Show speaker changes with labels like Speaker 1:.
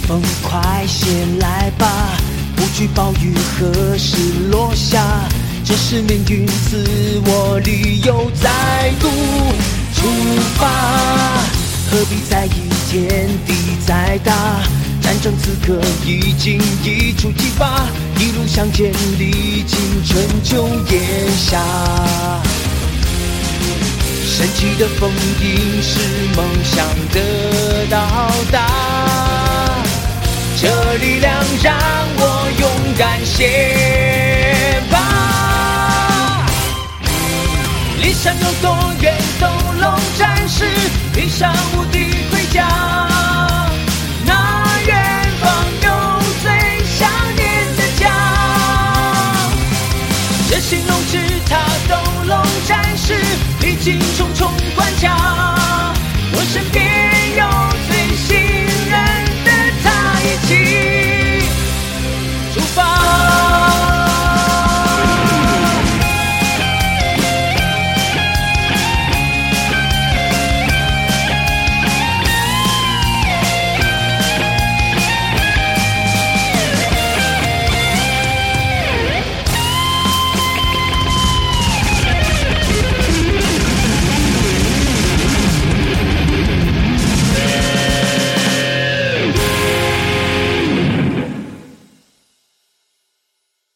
Speaker 1: 风快些来吧，不惧暴雨何时落下，这是命运赐我理由再度出发。何必在意天地再大，战争此刻已经一触即发，一路向前历经春秋炎夏。神奇的封印是梦想的到达，这力量让我勇敢些吧。理想有多远，斗龙战士披上无敌盔甲，那远方有最想念的家。这兴隆之塔，斗龙战士历经重重关卡，我身边有